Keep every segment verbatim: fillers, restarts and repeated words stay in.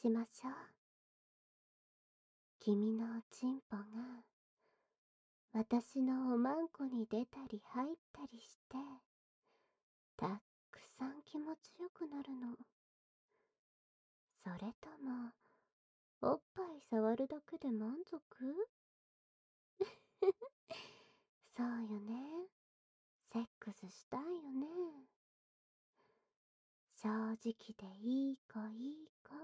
しましょう。君のおちんぽが私のおまんこに出たり入ったりして、たっくさん気持ちよくなるの。それとも、おっぱい触るだけで満足？そうよね。セックスしたいよね。正直でいい子いい子。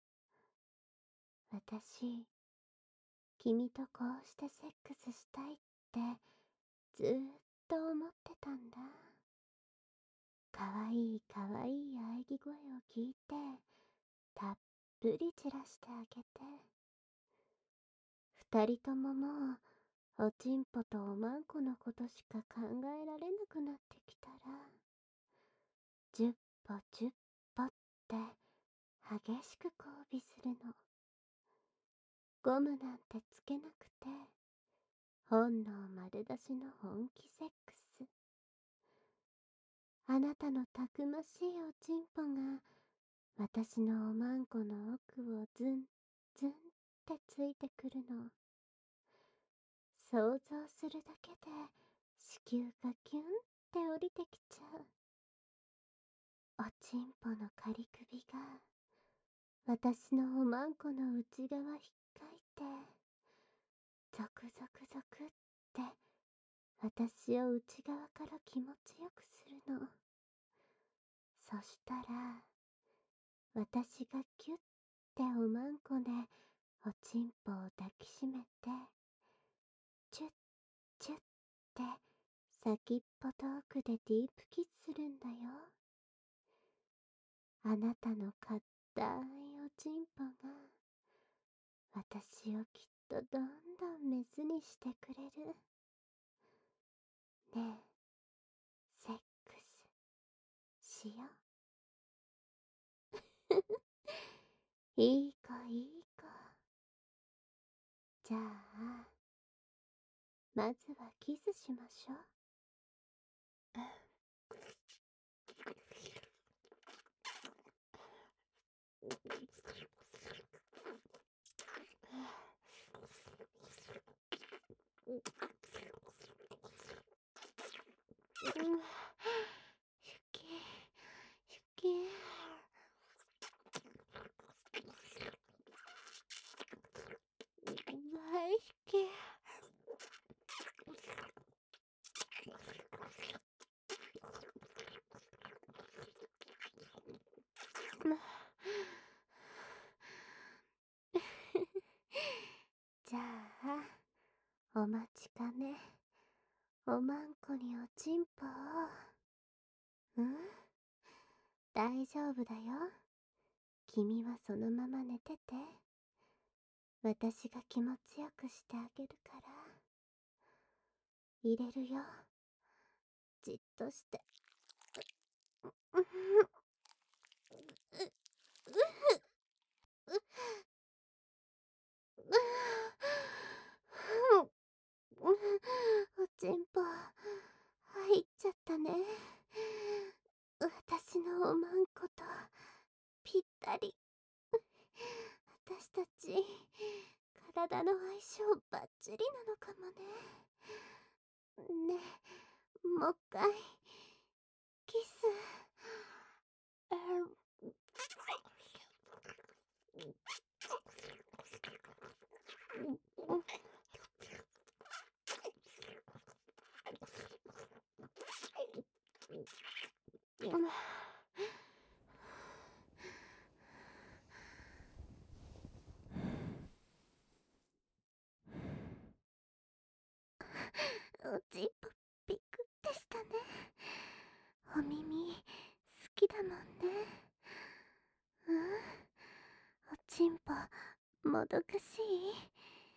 私、君とこうしてセックスしたいってずーっと思ってたんだ。かわいいかわいい喘ぎ声を聞いて、たっぷり散らしてあげて。二人とももう、おちんぽとおまんこのことしか考えられなくなってきたら、じゅっぽじゅっぽって激しく交尾するの。ゴムなんてつけなくて、本能丸出しの本気セックス。あなたのたくましいおちんぽが、私のおまんこの奥をズンズンってついてくるの。想像するだけで子宮がキュンって降りてきちゃう。おちんぽの仮首が私のおまんこの内側ひっかいて、ゾクゾクゾクって私を内側から気持ちよくするの。そしたら、私がキュッておまんこでおちんぽを抱きしめて、チュッチュッって先っぽ遠くでディープキスするんだよ。あなたのかったいおちんぽが私をきっとどんどんメスにしてくれる。ねえ、セックスしよう。いい子いい子。じゃあ、まずはキスしましょう。うん、ゆき、ゆき。大好き。じゃあ、お待ちかね。おまんこにおちんぽを。うん、大丈夫だよ。君はそのまま寝てて。私が気持ちよくしてあげるから。入れるよ。じっとして。う、う、う、う、おちんぽ、入っちゃったね。私のおまんこと、ぴったり。私たち、体の相性バッチリなのかもね。ねえ、もう一回、キス。おちんぽびっくりしたね。お耳好きだもんね。うん、おちんぽもどかしい。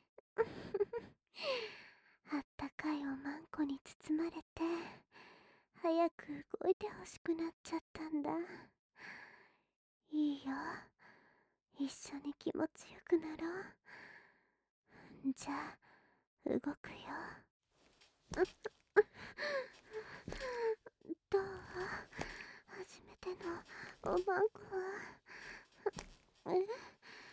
あったかいおまんこに包まれて、早く動いてほしくなっちゃったんだ。いいよ、一緒に気持ちよくなろう。じゃあ、動くよ。どう？初めてのおまんこは。え？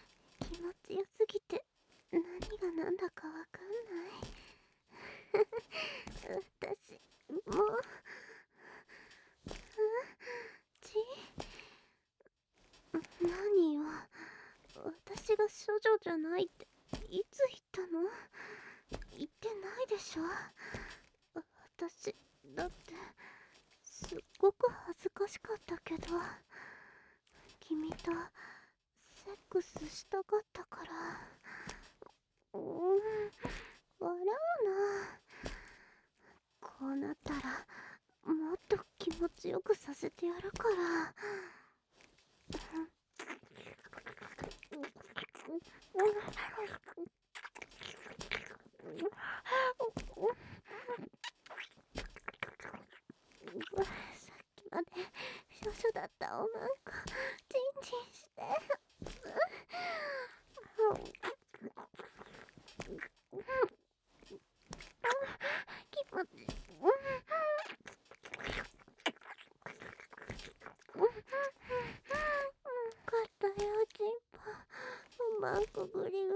も。ち何よ、私が処女じゃないっていつ言ったの？言ってないでしょ。私だってすっごく恥ずかしかったけど、君とセックスしたかったから。うーん、笑うな。こうなったらもっと気持ちよくさせてやるから。さっきまで少々だったおまんこチンチンして。気持ちいい。かったよチンポ、おまんこグリグリって。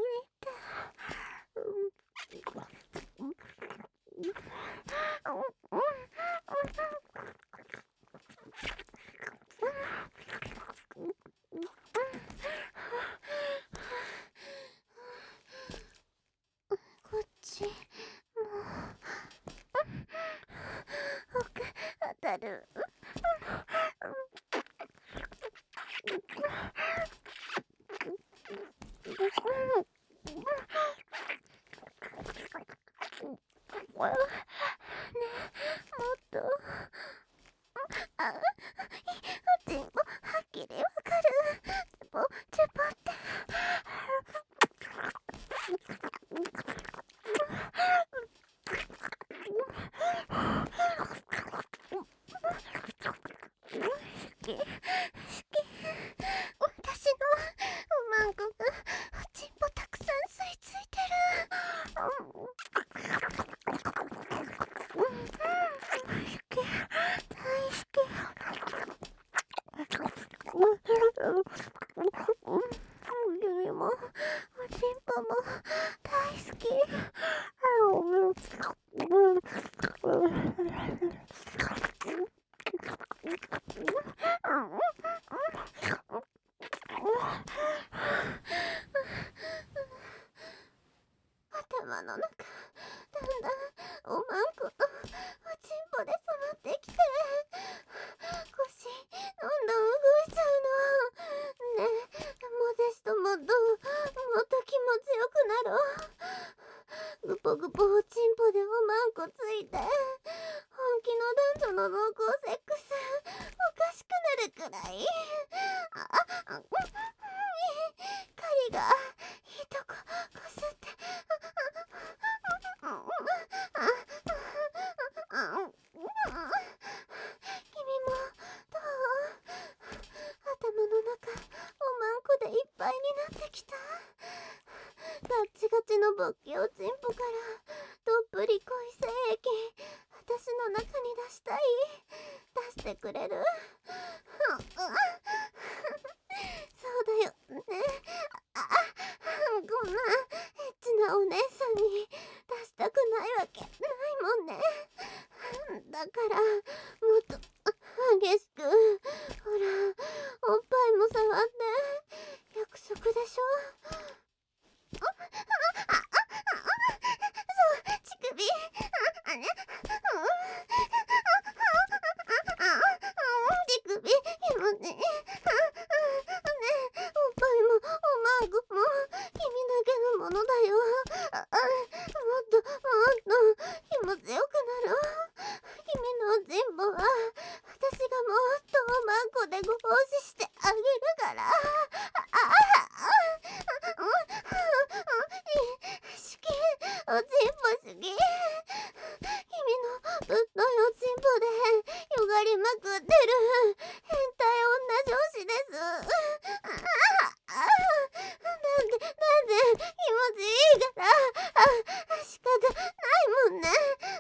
こっちも奥当たる。ねえ、もっと。あ、おちんぽはっきりわかる。チュポチュポって。好き好き。私のおまんこがおちんぽたくさん吸い付いてる。好き、大好き。君もおちんぽも大好き。頭の中だんだんおまんことおちんぽで染まってきて、腰どんどん動いちゃうの。ねえ、もぜしともっともっと気持ちよくなろう。ぐぽぐぽおちんぽでおまんこついて、本気の男女の濃厚セックスおかしくなるくらい。ああ、狩りがいいとここすって。君もどう？頭の中おまんこでいっぱいになってきた。ガッチガチの勃起おちんぽからどっぷり濃い精液私の中に出したい。出してくれる？そうだよね。あ、こんなエッチなお姉さんに出したくないわけないもんね。だからもっと激しく、ほらおっぱいも触って。約束でしょ。ああああそう、乳首。あね、乳首気持ちいい。ね、おっぱいもおまんこも君だけのものだよ。ああ、もっともっと気持ちよくなろう。君のおちんぽは私がもっとおまんこでご奉仕してあげるから。ああ、好き、おちんぽ好き。君のぶっといおちんぽでよがりまくってる変態女上司です。ああ、なんでなんで気持ちいいから。あ、仕方ないもんね。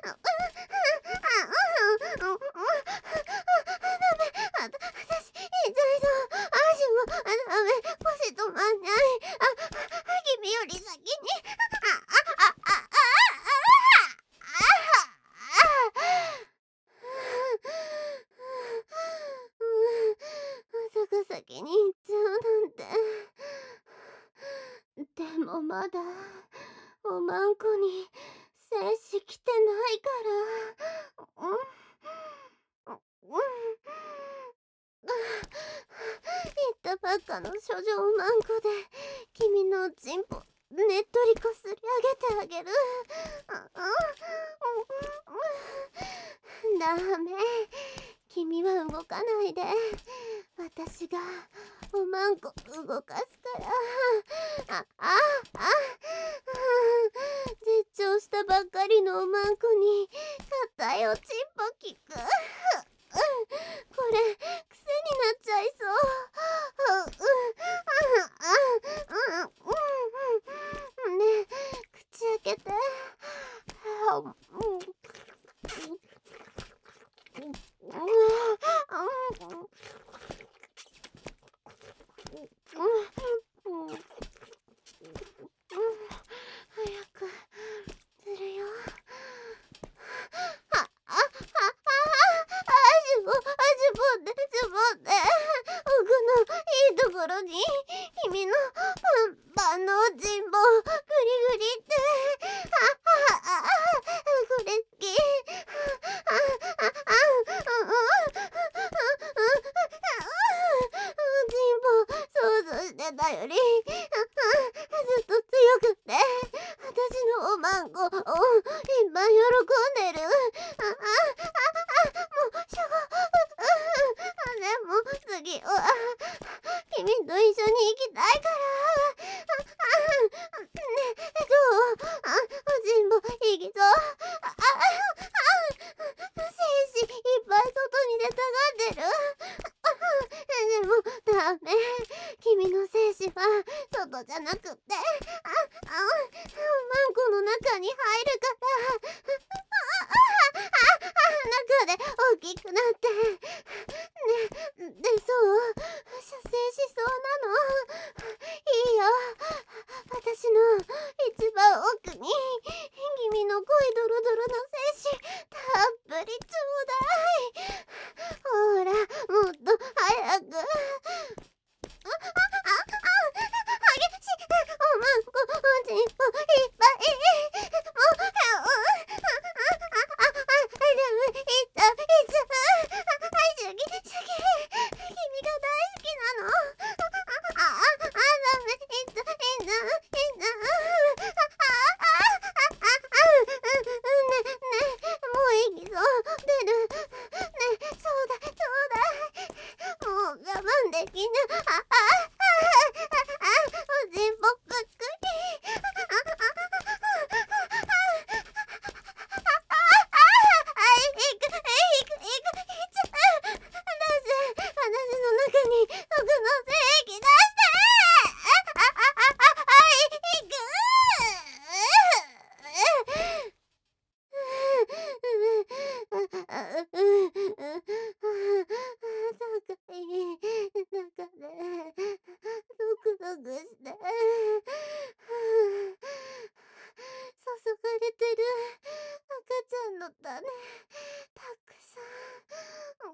ダメ、あた私痛いぞ。足もダメ、腰止まんない。あ、君より先に。あああああああああまだおまんこに精子来てないから。うん。うん。言ったばっかの処女おまんこで君のおちんぽねっとりこすり上げてあげる。ダメ、君は動かないで。私がおまんこ動かすから。あああ絶頂したばっかりのおまんこに硬いおちんぽきく。これ癖になっちゃいそう。ねえ、口開けて。早くするよ。あ、あ、あ、あ、あ、ズボ、ズボで、ズボで、奥のいいところに、君の万能人望、グリグリって、あ、あ、あ、これ好き。あ、あ、あ、うん、うん、人望、想像してたより、ずっと強くて、私のおまんこをいっぱい喜んでる。あ、あ、あ、あ、もう、しょぼ、でも次は、君と一緒に行きたいから。あ、あ、ね、どう？あ、おちんぽ、いきそう。あ、あ、あ、精子いっぱい外に出たがってる。でも、ダメ。君の精子は、外じゃなくって、あ、あ、マンコの中に入るから、中で大きくなって、ね、で、そう、射精しそうなの。いいよ。私の一番奥に、君の濃いドロドロの精子、たっぷりちょうだい。ほら、もっと早く。あ、あ、あ、あ、激しい。おまんこ、おちんぽ、いっぱい。もう、あ、あ、あ、あ、あ、でも、いつ、いつ、好き、好き。君が大好きなの。あ、あ、あ、ダメ、いつ、いつ、いつ、あ、あ、あ、あ、ね、ね、もういきそう、出る。ね、そうだ、ちょうだい。もう我慢できぬ。あ、あ、おちんぽぷっくり。あ、いく、いく、いく、いつ。出せ、私の中に、毒の精液出して。あ、あ、あ、あ、いく。高い中でドクドクして注がれてる赤ちゃんの種たくさん、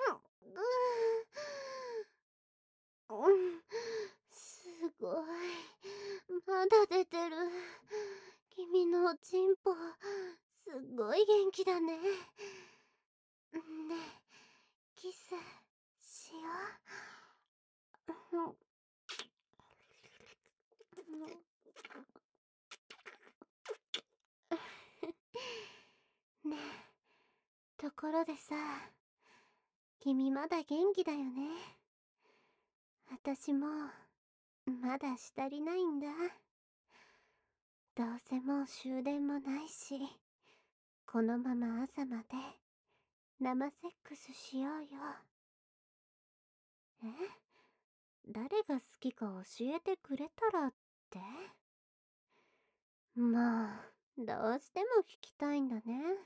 うん、うん、すごい、まだ出てる。君のおちんぽすっごい元気だね。ねえ、キスしよう。ねえ、ところでさ、君まだ元気だよね。私もまだしたりないんだ。どうせもう終電もないし、このまま朝まで生セックスしようよ。え？誰が好きか教えてくれたらって？まあ、どうしても聞きたいんだね。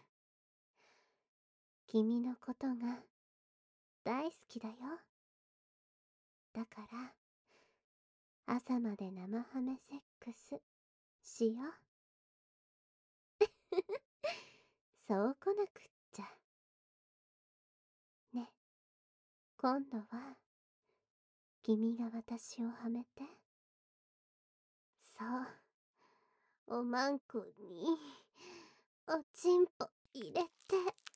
君のことが大好きだよ。だから朝まで生ハメセックスしよう。そう来なくっちゃ。ね、今度は君が私をはめて。そう、 おまんこにおちんぽ入れて。